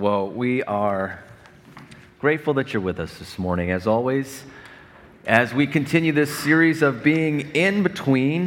Well, we are grateful that you're with us this morning, as always, as we continue this series of being in between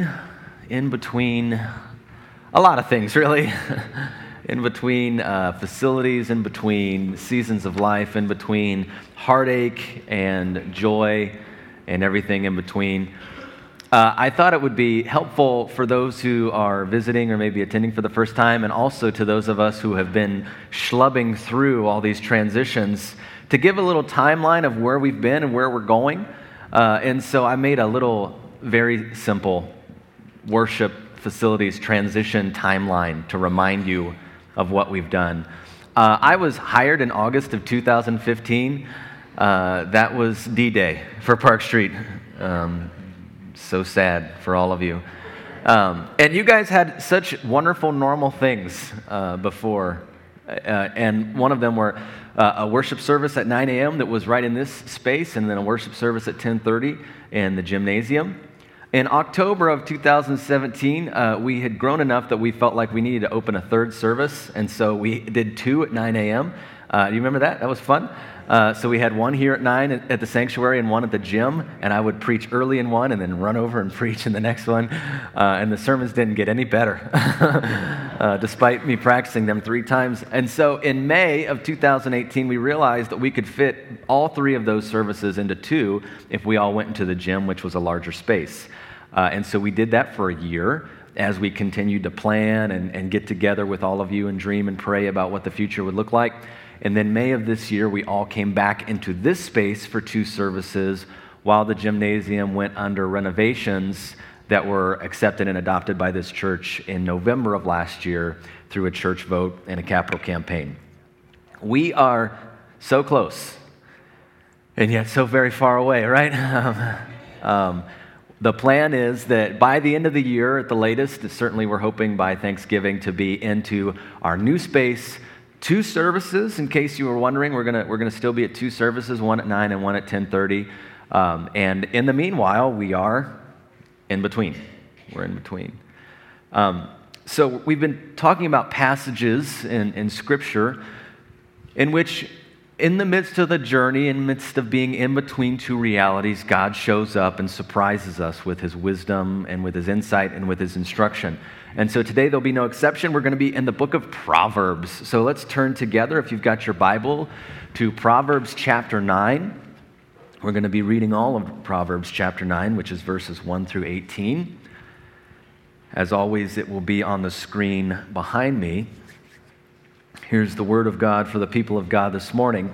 a lot of things, really, in between facilities, in between seasons of life, in between heartache and joy and everything in between. I thought it would be helpful for those who are visiting or maybe attending for the first time, and also to those of us who have been schlubbing through all these transitions, to give a little timeline of where we've been and where we're going. And so I made a little, very simple worship facilities transition timeline to remind you of what we've done. I was hired in August of 2015. That was D-Day for Park Street. So sad for all of you. And you guys had such wonderful, normal things before. And one of them were a worship service at 9 a.m. that was right in this space, and then a worship service at 10:30 in the gymnasium. In October of 2017, we had grown enough that we felt like we needed to open a third service, and so we did two at 9 a.m. Do you remember that? That was fun. So we had one here at 9 at the sanctuary and one at the gym, and I would preach early in one and then run over and preach in the next one, and the sermons didn't get any better, despite me practicing them 3 times. And so in May of 2018, we realized that we could fit all 3 of those services into 2 if we all went into the gym, which was a larger space. And so we did that for a year as we continued to plan and get together with all of you and dream and pray about what the future would look like. And then May of this year, we all came back into this space for 2 services while the gymnasium went under renovations that were accepted and adopted by this church in November of last year through a church vote and a capital campaign. We are so close and yet so very far away, right? The plan is that by the end of the year at the latest, certainly we're hoping by Thanksgiving, to be into our new space. 2 services, in case you were wondering. We're gonna still be at 2 services, one at 9 and one at 10:30. And in the meanwhile, we are in between. We're in between. So we've been talking about passages in Scripture in which, in the midst of the journey, in the midst of being in between 2 realities, God shows up and surprises us with His wisdom and with His insight and with His instruction. And so today there'll be no exception. We're going to be in the book of Proverbs. So let's turn together, if you've got your Bible, to Proverbs chapter 9. We're going to be reading all of Proverbs chapter 9, which is verses 1 through 18. As always, it will be on the screen behind me. Here's the word of God for the people of God this morning.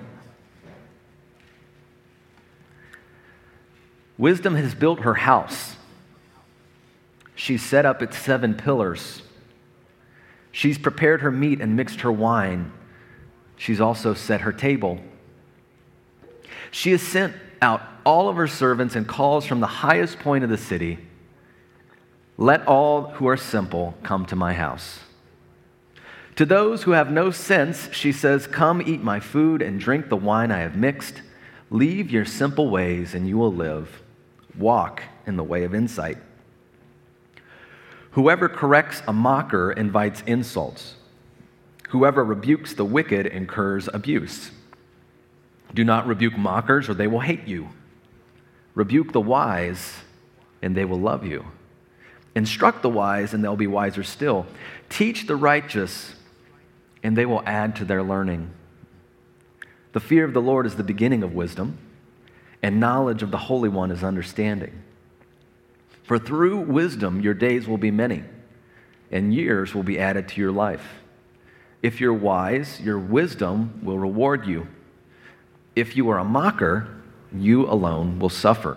Wisdom has built her house. She's set up its 7 pillars. She's prepared her meat and mixed her wine. She's also set her table. She has sent out all of her servants and calls from the highest point of the city. Let all who are simple come to my house. To those who have no sense, she says, come eat my food and drink the wine I have mixed. Leave your simple ways and you will live. Walk in the way of insight. Whoever corrects a mocker invites insults. Whoever rebukes the wicked incurs abuse. Do not rebuke mockers, or they will hate you. Rebuke the wise, and they will love you. Instruct the wise, and they'll be wiser still. Teach the righteous, and they will add to their learning. The fear of the Lord is the beginning of wisdom, and knowledge of the Holy One is understanding. For through wisdom your days will be many, and years will be added to your life. If you're wise, your wisdom will reward you. If you are a mocker, you alone will suffer.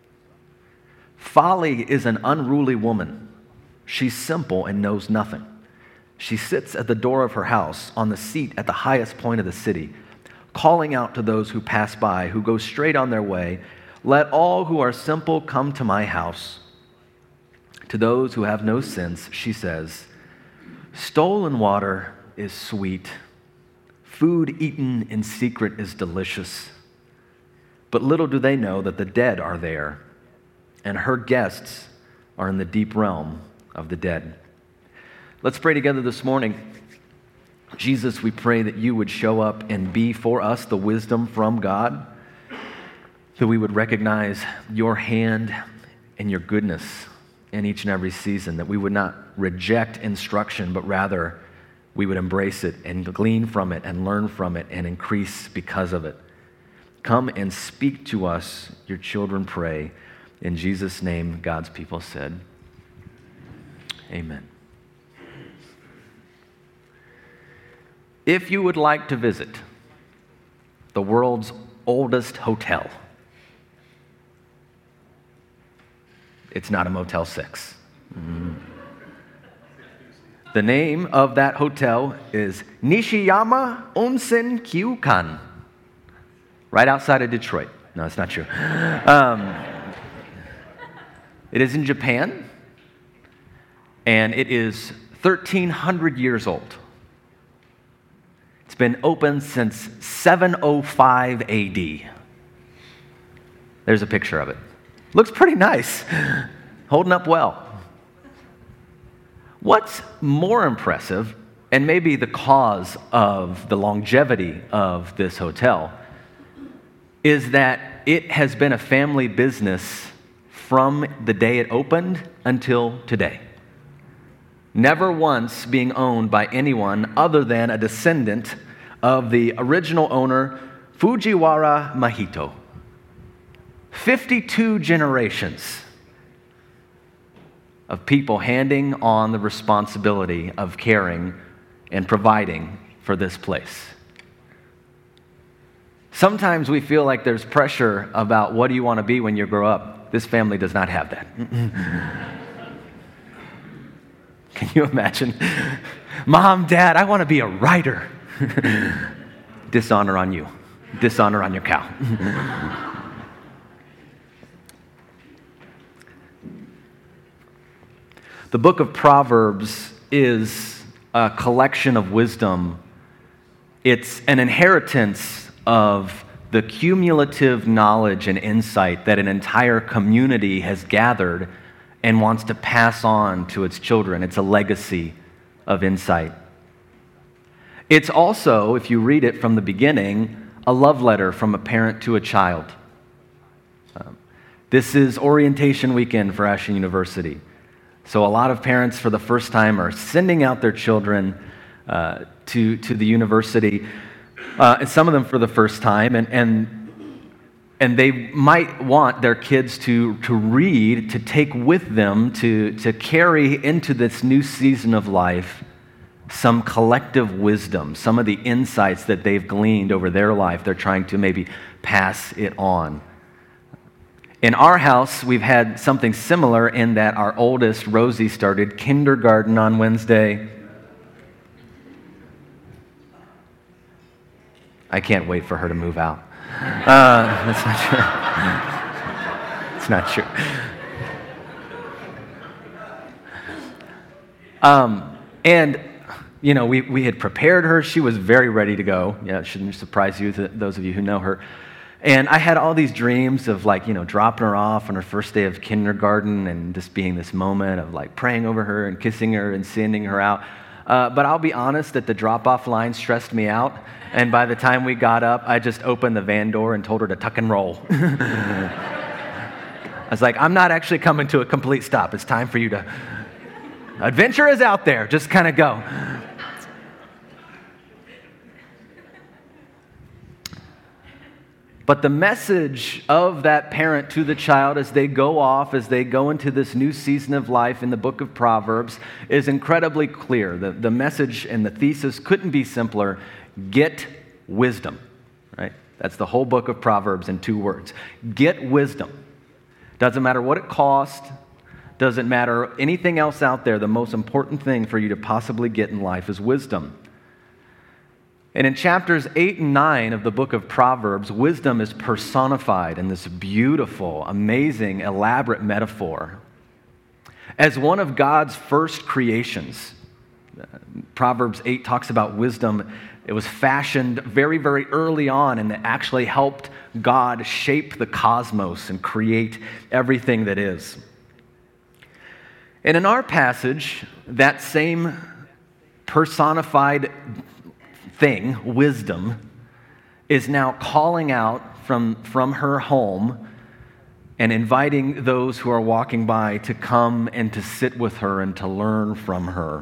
Folly is an unruly woman. She's simple and knows nothing. She sits at the door of her house, on the seat at the highest point of the city, calling out to those who pass by, who go straight on their way, let all who are simple come to my house. To those who have no sense, she says, stolen water is sweet. Food eaten in secret is delicious. But little do they know that the dead are there, and her guests are in the deep realm of the dead. Let's pray together this morning. Jesus, we pray that you would show up and be for us the wisdom from God, that we would recognize your hand and your goodness in each and every season, that we would not reject instruction, but rather we would embrace it and glean from it and learn from it and increase because of it. Come and speak to us, your children pray. In Jesus' name, God's people said, amen. If you would like to visit the world's oldest hotel, it's not a Motel 6. The name of that hotel is Nishiyama Onsen Kyukan, right outside of Detroit. No, it's not true. It is in Japan, and it is 1,300 years old. It's been open since 705 AD. There's a picture of it. Looks pretty nice, holding up well. What's more impressive, and maybe the cause of the longevity of this hotel, is that it has been a family business from the day it opened until today. Never once being owned by anyone other than a descendant of the original owner, Fujiwara Mahito. 52 generations of people handing on the responsibility of caring and providing for this place. Sometimes we feel like there's pressure about what do you want to be when you grow up. This family does not have that. Can you imagine? Mom, Dad, I want to be a writer. Dishonor on you. Dishonor on your cow. The book of Proverbs is a collection of wisdom. It's an inheritance of the cumulative knowledge and insight that an entire community has gathered and wants to pass on to its children. It's a legacy of insight. It's also, if you read it from the beginning, a love letter from a parent to a child. This is orientation weekend for Ashland University. So a lot of parents for the first time are sending out their children to the university, and some of them for the first time, and they might want their kids to read, to take with them, to carry into this new season of life some collective wisdom, some of the insights that they've gleaned over their life. They're trying to maybe pass it on. In our house, we've had something similar in that our oldest, Rosie, started kindergarten on Wednesday. I can't wait for her to move out. That's not true. It's not true. And, you know, we had prepared her. She was very ready to go. Yeah, it shouldn't surprise you, those of you who know her. And I had all these dreams of, like, you know, dropping her off on her first day of kindergarten and just being this moment of, like, praying over her and kissing her and sending her out. But I'll be honest that the drop-off line stressed me out. And by the time we got up, I just opened the van door and told her to tuck and roll. I was like, I'm not actually coming to a complete stop. It's time for you to... Adventure is out there. Just kind of go. But the message of that parent to the child as they go off, as they go into this new season of life in the book of Proverbs is incredibly clear. The message and the thesis couldn't be simpler. Get wisdom, right? That's the whole book of Proverbs in 2 words. Get wisdom. Doesn't matter what it costs. Doesn't matter anything else out there. The most important thing for you to possibly get in life is wisdom. And in chapters 8 and 9 of the book of Proverbs, wisdom is personified in this beautiful, amazing, elaborate metaphor as one of God's first creations. Proverbs 8 talks about wisdom. It was fashioned very, very early on, and it actually helped God shape the cosmos and create everything that is. And in our passage, that same personified thing, wisdom, is now calling out from her home and inviting those who are walking by to come and to sit with her and to learn from her.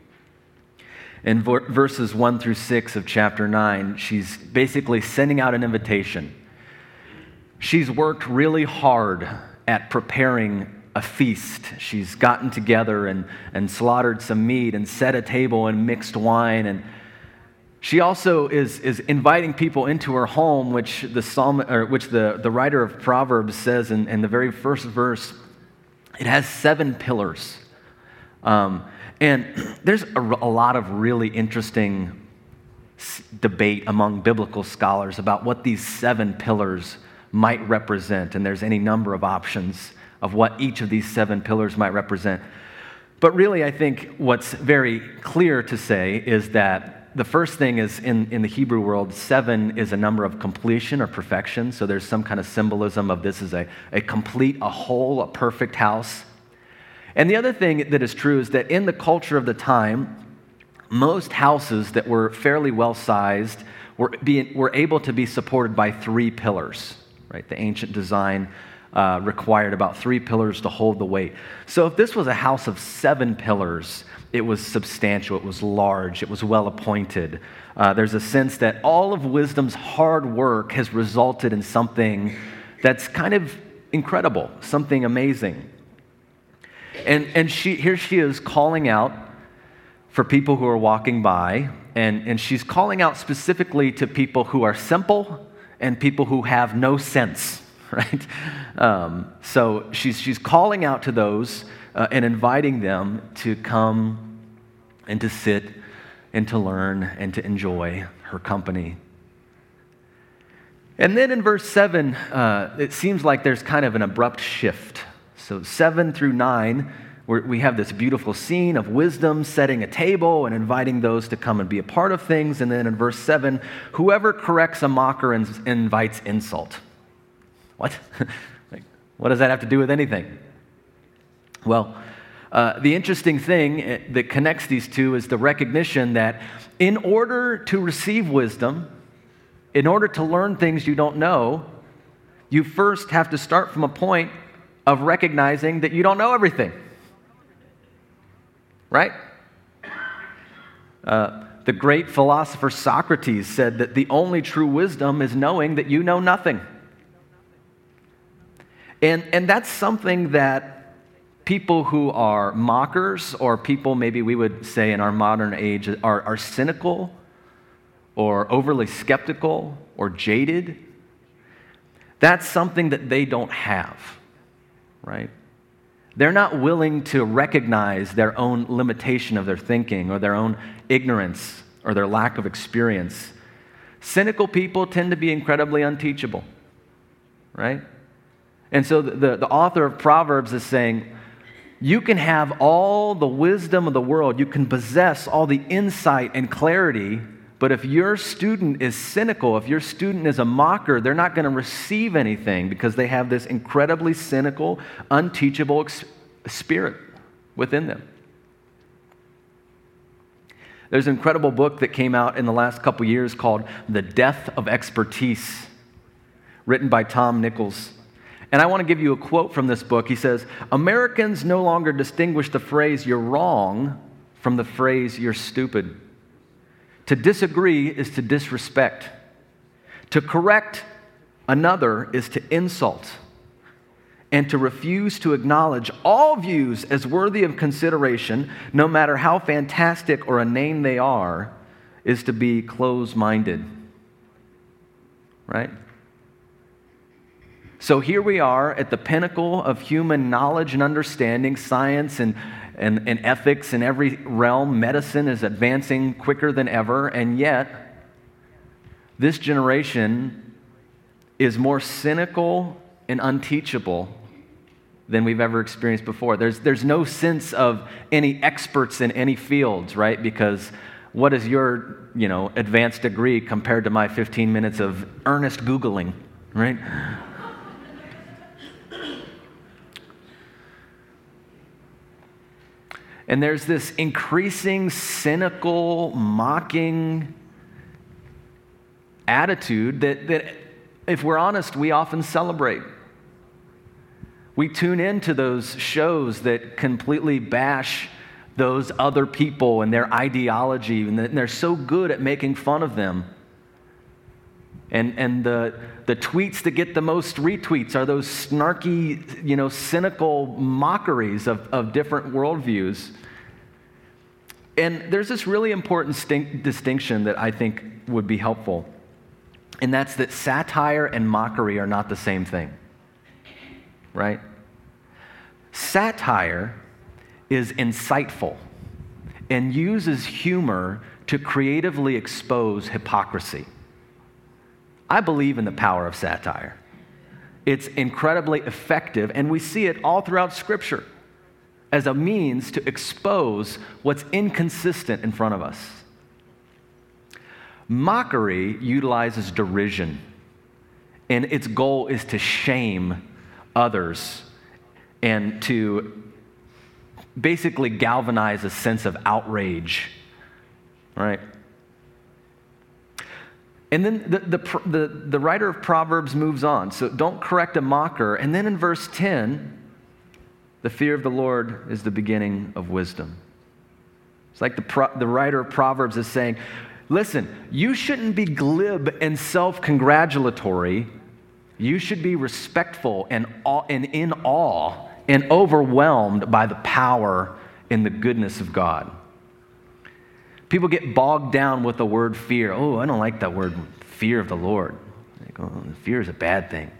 In verses 1 through 6 of chapter 9, she's basically sending out an invitation. She's worked really hard at preparing a feast. She's gotten together and slaughtered some meat and set a table and mixed wine. And she also is inviting people into her home, which the writer of Proverbs says in the very first verse. It has 7 pillars. And there's a lot of really interesting debate among biblical scholars about what these 7 pillars might represent. And there's any number of options of what each of these 7 pillars might represent. But really, I think what's very clear to say is that the first thing is in the Hebrew world, 7 is a number of completion or perfection. So there's some kind of symbolism of this is a complete, a whole, a perfect house. And the other thing that is true is that in the culture of the time, most houses that were fairly well-sized were able to be supported by 3 pillars, right? The ancient design required about 3 pillars to hold the weight. So if this was a house of 7 pillars, it was substantial, it was large, it was well-appointed. There's a sense that all of wisdom's hard work has resulted in something that's kind of incredible, something amazing. And here she is calling out for people who are walking by, and she's calling out specifically to people who are simple and people who have no sense, right? So she's calling out to those and inviting them to come and to sit and to learn and to enjoy her company. And then in verse 7, it seems like there's kind of an abrupt shift. So 7 through 9, we have this beautiful scene of wisdom setting a table and inviting those to come and be a part of things. And then in verse 7, whoever corrects a mocker invites insult. What? What does that have to do with anything? Well, the interesting thing that connects these two is the recognition that in order to receive wisdom, in order to learn things you don't know, you first have to start from a point of recognizing that you don't know everything. Right? The great philosopher Socrates said that the only true wisdom is knowing that you know nothing. And that's something that people who are mockers, or people maybe we would say in our modern age are cynical or overly skeptical or jaded, that's something that they don't have, right? They're not willing to recognize their own limitation of their thinking or their own ignorance or their lack of experience. Cynical people tend to be incredibly unteachable, right? And so the author of Proverbs is saying, you can have all the wisdom of the world, you can possess all the insight and clarity, but if your student is cynical, if your student is a mocker, they're not going to receive anything because they have this incredibly cynical, unteachable spirit within them. There's an incredible book that came out in the last couple years called The Death of Expertise, written by Tom Nichols. And I want to give you a quote from this book. He says, Americans no longer distinguish the phrase "you're wrong" from the phrase "you're stupid." To disagree is to disrespect. To correct another is to insult. And to refuse to acknowledge all views as worthy of consideration, no matter how fantastic or inane they are, is to be closed-minded. Right? So here we are at the pinnacle of human knowledge and understanding, science and ethics in every realm. Medicine is advancing quicker than ever, and yet this generation is more cynical and unteachable than we've ever experienced before. There's no sense of any experts in any fields, right? Because what is your, advanced degree compared to my 15 minutes of earnest Googling, right? And there's this increasing cynical, mocking attitude that, if we're honest, we often celebrate. We tune into those shows that completely bash those other people and their ideology, and they're so good at making fun of them. And the tweets that get the most retweets are those snarky, cynical mockeries of different worldviews. And there's this really important distinction that I think would be helpful, and that's that satire and mockery are not the same thing, right? Satire is insightful and uses humor to creatively expose hypocrisy. I believe in the power of satire. It's incredibly effective, and we see it all throughout Scripture as a means to expose what's inconsistent in front of us. Mockery utilizes derision, and its goal is to shame others and to basically galvanize a sense of outrage, right? And then the writer of Proverbs moves on. So don't correct a mocker. And then in verse 10, the fear of the Lord is the beginning of wisdom. It's like the writer of Proverbs is saying, listen, you shouldn't be glib and self-congratulatory. You should be respectful and in awe and overwhelmed by the power and the goodness of God. People get bogged down with the word fear. Oh, I don't like that word, fear of the Lord. Fear is a bad thing.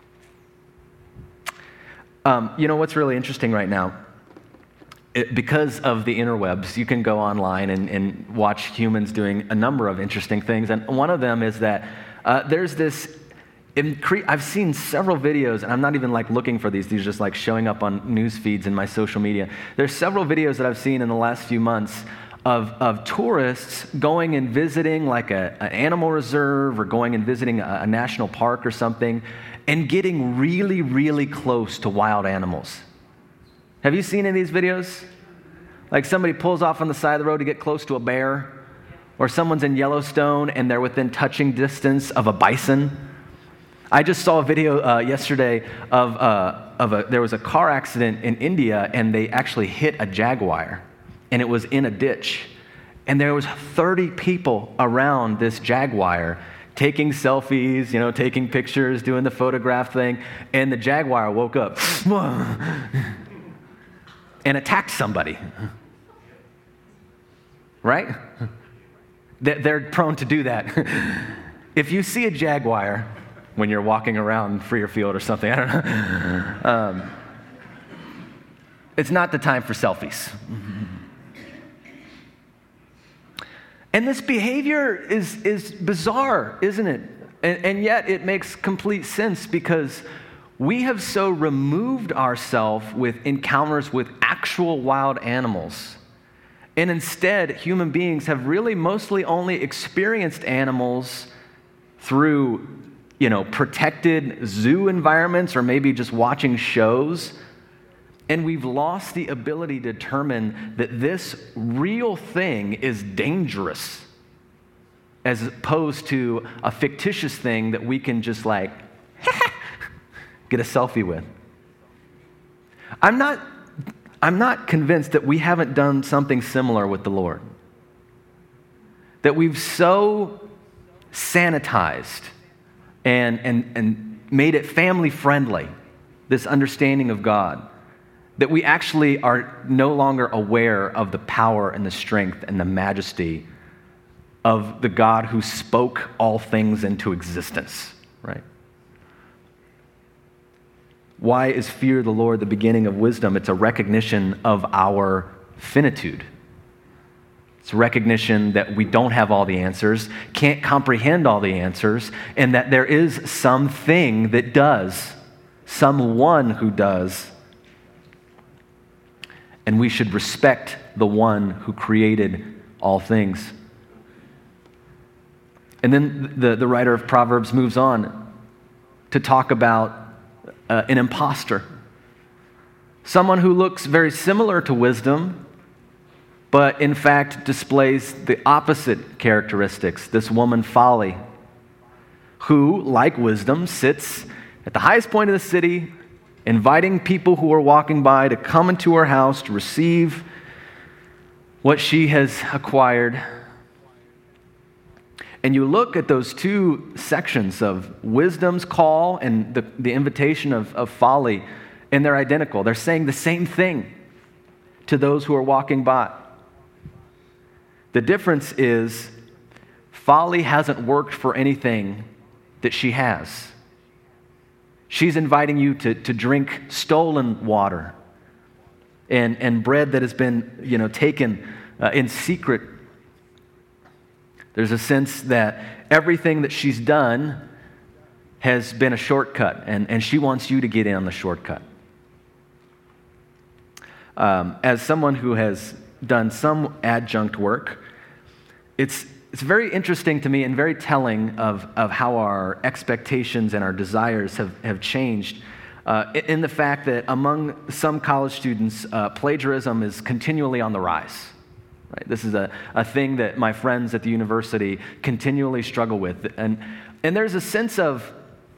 What's really interesting right now? Because of the interwebs, you can go online and watch humans doing a number of interesting things. And one of them is that there's this, I've seen several videos, and I'm not even looking for these are just showing up on news feeds in my social media. There's several videos that I've seen in the last few months of tourists going and visiting an animal reserve or going and visiting a national park or something and getting really, really close to wild animals. Have you seen any of these videos? Somebody pulls off on the side of the road to get close to a bear, or someone's in Yellowstone and they're within touching distance of a bison. I just saw a video yesterday there was a car accident in India, and they actually hit a jaguar. And it was in a ditch. And there was 30 people around this jaguar taking selfies, taking pictures, doing the photograph thing. And the jaguar woke up and attacked somebody. Right? They're prone to do that. If you see a jaguar when you're walking around Freerfield or something, I don't know, it's not the time for selfies. And this behavior is bizarre, isn't it? And yet it makes complete sense, because we have so removed ourselves with encounters with actual wild animals. And instead, human beings have really mostly only experienced animals through, protected zoo environments, or maybe just watching shows. And we've lost the ability to determine that this real thing is dangerous, as opposed to a fictitious thing that we can just get a selfie with. I'm not convinced that we haven't done something similar with the Lord. That we've so sanitized and made it family friendly, this understanding of God, that we actually are no longer aware of the power and the strength and the majesty of the God who spoke all things into existence, right? Why is fear of the Lord the beginning of wisdom? It's a recognition of our finitude. It's a recognition that we don't have all the answers, can't comprehend all the answers, and that there is something that does, someone who does. And we should respect the one who created all things. And then the writer of Proverbs moves on to talk about an imposter. Someone who looks very similar to wisdom, but in fact displays the opposite characteristics. This woman, Folly. who, like wisdom, sits at the highest point of the city, inviting people who are walking by to come into her house to receive what she has acquired. And you look at those two sections of wisdom's call and the invitation of folly, and they're identical. They're saying the same thing to those who are walking by. The difference is folly hasn't worked for anything that she has. She's inviting you to drink stolen water and bread that has been, taken in secret. There's a sense that everything that she's done has been a shortcut, and she wants you to get in on the shortcut. As someone who has done some adjunct work, it's very interesting to me and very telling of how our expectations and our desires have changed in the fact that among some college students, plagiarism is continually on the rise. Right? This is a thing that my friends at the university continually struggle with. And there's a sense of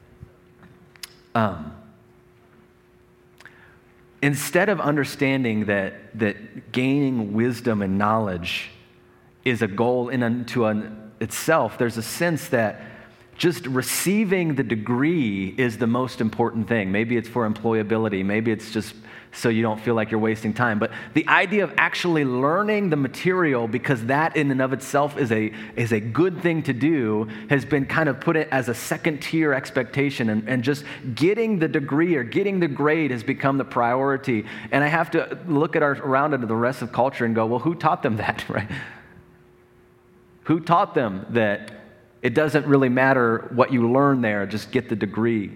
instead of understanding that gaining wisdom and knowledge is a goal in unto itself, there's a sense that just receiving the degree is the most important thing. Maybe it's for employability. Maybe it's just so you don't feel like you're wasting time. But the idea of actually learning the material, because that in and of itself is a good thing to do, has been kind of put it as a second tier expectation. And just getting the degree or getting the grade has become the priority. And I have to look around at the rest of culture and go, well, who taught them that, right? Who taught them that it doesn't really matter what you learn there, just get the degree?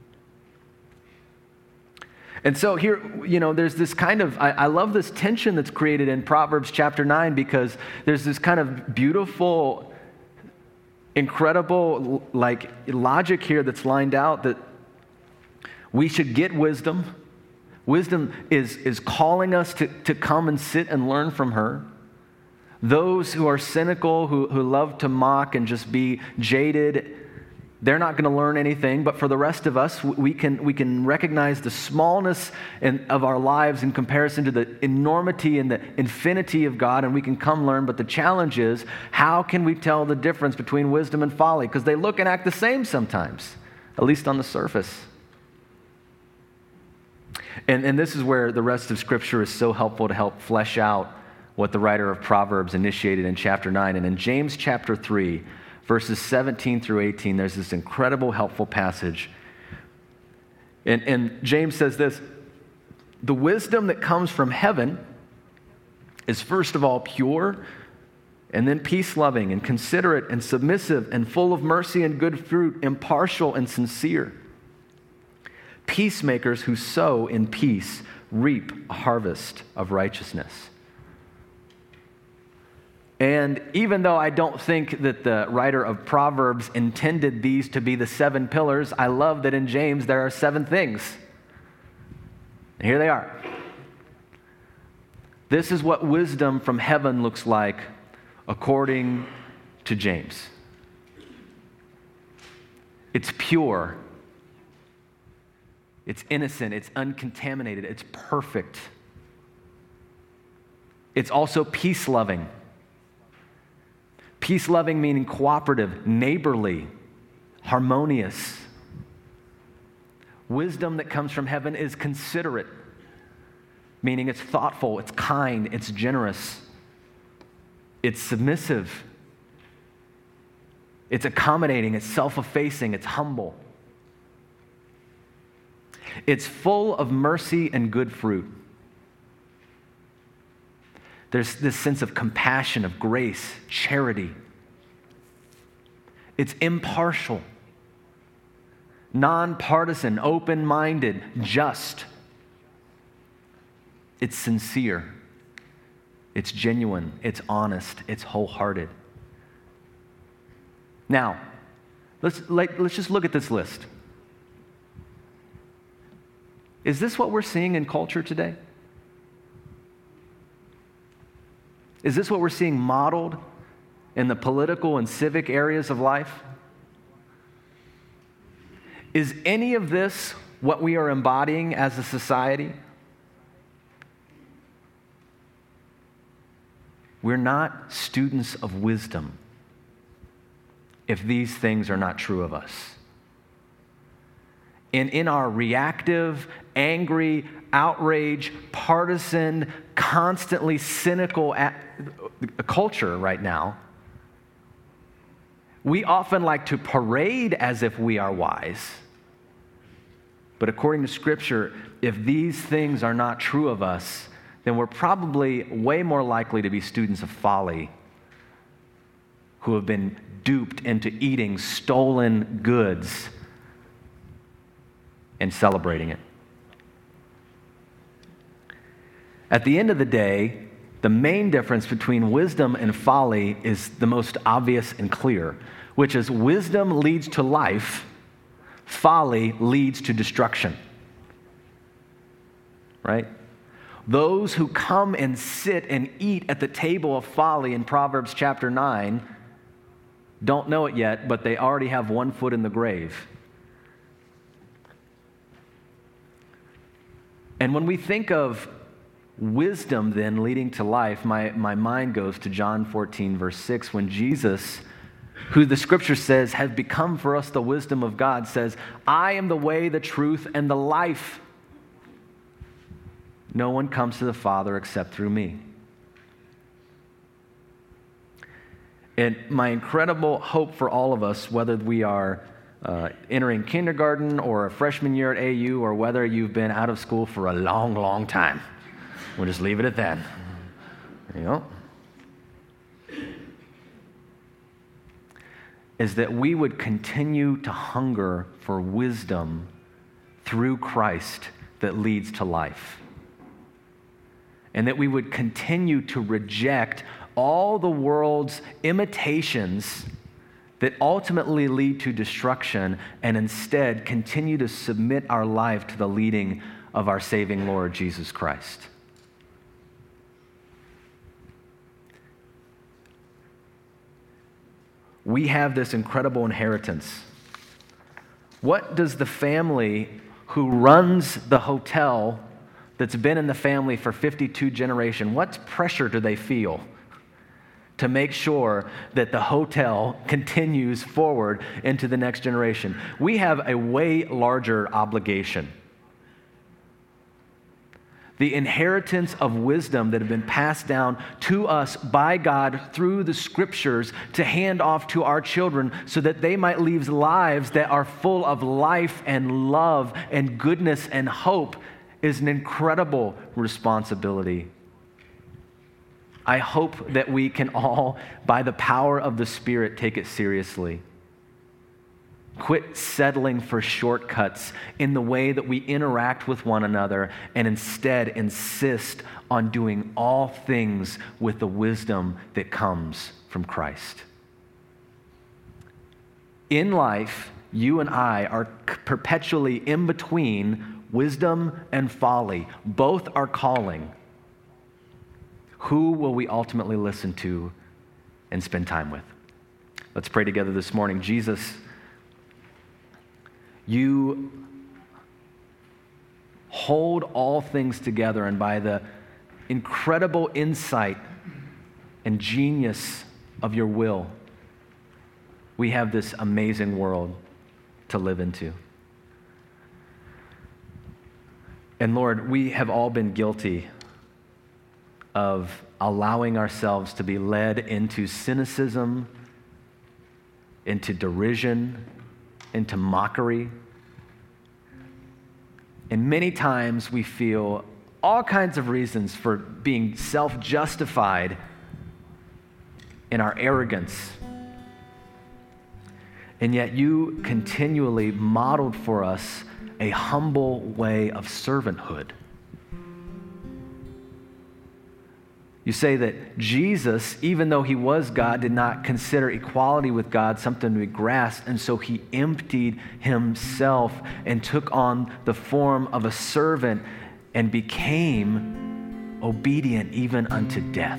And so here, there's this kind of, I love this tension that's created in Proverbs chapter 9, because there's this kind of beautiful, incredible, logic here that's lined out that we should get wisdom. Wisdom is calling us to come and sit and learn from her. Those who are cynical, who love to mock and just be jaded, they're not going to learn anything. But for the rest of us, we can recognize the smallness of our lives in comparison to the enormity and the infinity of God, and we can come learn. But the challenge is, how can we tell the difference between wisdom and folly? Because they look and act the same sometimes, at least on the surface. And this is where the rest of Scripture is so helpful to help flesh out what the writer of Proverbs initiated in chapter 9. And in James chapter 3, verses 17 through 18, there's this incredible, helpful passage. And James says this: the wisdom that comes from heaven is first of all pure, and then peace-loving and considerate and submissive and full of mercy and good fruit, impartial and sincere. Peacemakers who sow in peace reap a harvest of righteousness. And even though I don't think that the writer of Proverbs intended these to be the 7 pillars, I love that in James there are 7 things. And here they are. This is what wisdom from heaven looks like according to James. It's pure. It's innocent. It's uncontaminated. It's perfect. It's also peace-loving. Peace-loving meaning cooperative, neighborly, harmonious. Wisdom that comes from heaven is considerate, meaning it's thoughtful, it's kind, it's generous, it's submissive, it's accommodating, it's self-effacing, it's humble. It's full of mercy and good fruit. There's this sense of compassion, of grace, charity. It's impartial, nonpartisan, open-minded, just. It's sincere. It's genuine. It's honest. It's wholehearted. Now, let's just look at this list. Is this what we're seeing in culture today? Is this what we're seeing modeled in the political and civic areas of life? Is any of this what we are embodying as a society? We're not students of wisdom if these things are not true of us. And in our reactive, angry, outrage, partisan, constantly cynical culture right now, we often like to parade as if we are wise. But according to Scripture, if these things are not true of us, then we're probably way more likely to be students of folly who have been duped into eating stolen goods and celebrating it. At the end of the day, the main difference between wisdom and folly is the most obvious and clear, which is wisdom leads to life, folly leads to destruction. Right? Those who come and sit and eat at the table of folly in Proverbs chapter 9 don't know it yet, but they already have one foot in the grave. And when we think of wisdom then leading to life, my mind goes to John 14, verse 6, when Jesus, who the Scripture says has become for us the wisdom of God, says, I am the way, the truth, and the life. No one comes to the Father except through me. And my incredible hope for all of us, whether we are entering kindergarten or a freshman year at AU, or whether you've been out of school for a long, long time, we'll just leave it at that. You know? Is that we would continue to hunger for wisdom through Christ that leads to life. And that we would continue to reject all the world's imitations that ultimately lead to destruction, and instead continue to submit our life to the leading of our saving Lord Jesus Christ. We have this incredible inheritance. What does the family who runs the hotel that's been in the family for 52 generations, what pressure do they feel to make sure that the hotel continues forward into the next generation? We have a way larger obligation. The inheritance of wisdom that have been passed down to us by God through the Scriptures to hand off to our children so that they might lead lives that are full of life and love and goodness and hope is an incredible responsibility. I hope that we can all, by the power of the Spirit, take it seriously. Quit settling for shortcuts in the way that we interact with one another, and instead insist on doing all things with the wisdom that comes from Christ. In life, you and I are perpetually in between wisdom and folly. Both are calling. Who will we ultimately listen to and spend time with? Let's pray together this morning. Jesus, you hold all things together, and by the incredible insight and genius of your will, we have this amazing world to live into. And Lord, we have all been guilty of allowing ourselves to be led into cynicism, into derision, into mockery. And many times we feel all kinds of reasons for being self-justified in our arrogance. And yet you continually modeled for us a humble way of servanthood. You say that Jesus, even though he was God, did not consider equality with God something to be grasped, and so he emptied himself and took on the form of a servant and became obedient even unto death.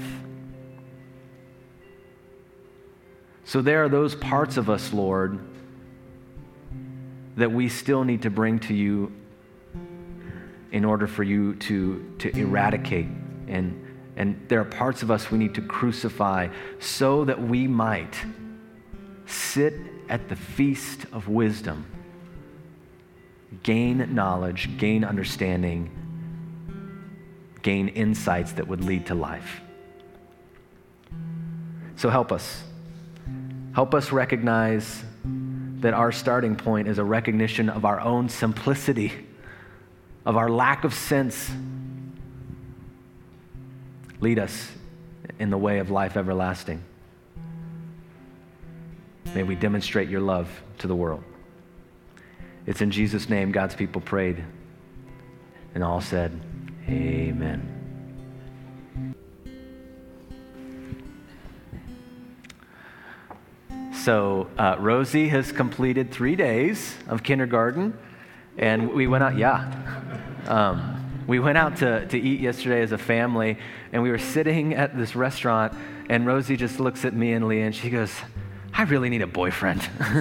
So there are those parts of us, Lord, that we still need to bring to you in order for you to eradicate. And there are parts of us we need to crucify so that we might sit at the feast of wisdom, gain knowledge, gain understanding, gain insights that would lead to life. So help us. Help us recognize that our starting point is a recognition of our own simplicity, of our lack of sense. Lead us in the way of life everlasting. May we demonstrate your love to the world. It's in Jesus' name God's people prayed, and all said, amen. So Rosie has completed 3 days of kindergarten, and we went out, we went out to eat yesterday as a family, and we were sitting at this restaurant, and Rosie just looks at me and Leah, and she goes, I really need a boyfriend.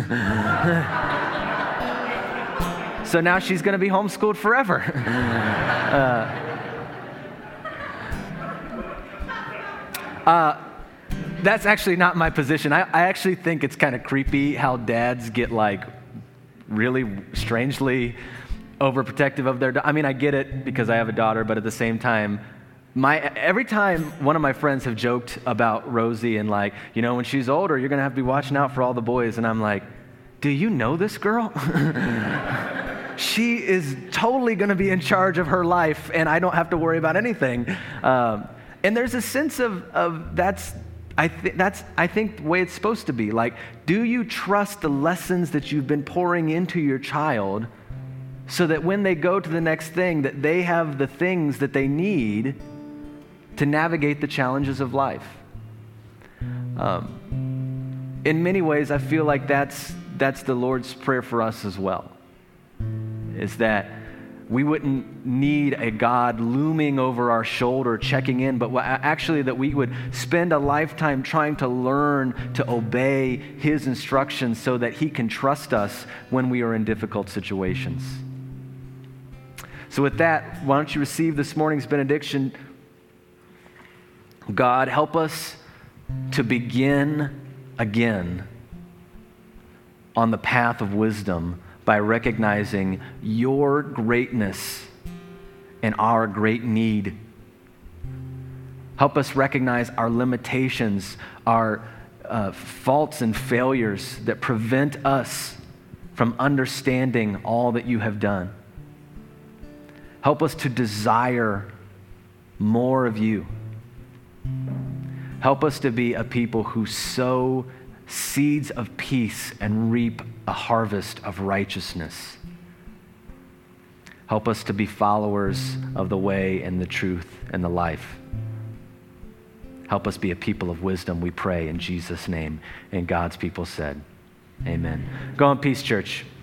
So now she's going to be homeschooled forever. That's actually not my position. I actually think it's kind of creepy how dads get like really strangely overprotective of their I mean, I get it because I have a daughter, but at the same time, every time one of my friends have joked about Rosie and like, you know, when she's older, you're going to have to be watching out for all the boys. And I'm like, do you know this girl? She is totally going to be in charge of her life, and I don't have to worry about anything. And there's a sense of that's I think the way it's supposed to be. Like, do you trust the lessons that you've been pouring into your child so that when they go to the next thing, that they have the things that they need to navigate the challenges of life? In many ways, I feel like that's the Lord's prayer for us as well, is that we wouldn't need a God looming over our shoulder, checking in, but actually that we would spend a lifetime trying to learn to obey His instructions so that He can trust us when we are in difficult situations. So with that, why don't you receive this morning's benediction? God, help us to begin again on the path of wisdom by recognizing your greatness and our great need. Help us recognize our limitations, our faults and failures that prevent us from understanding all that you have done. Help us to desire more of you. Help us to be a people who sow seeds of peace and reap a harvest of righteousness. Help us to be followers of the way and the truth and the life. Help us be a people of wisdom, we pray in Jesus' name. And God's people said, amen. Go in peace, church.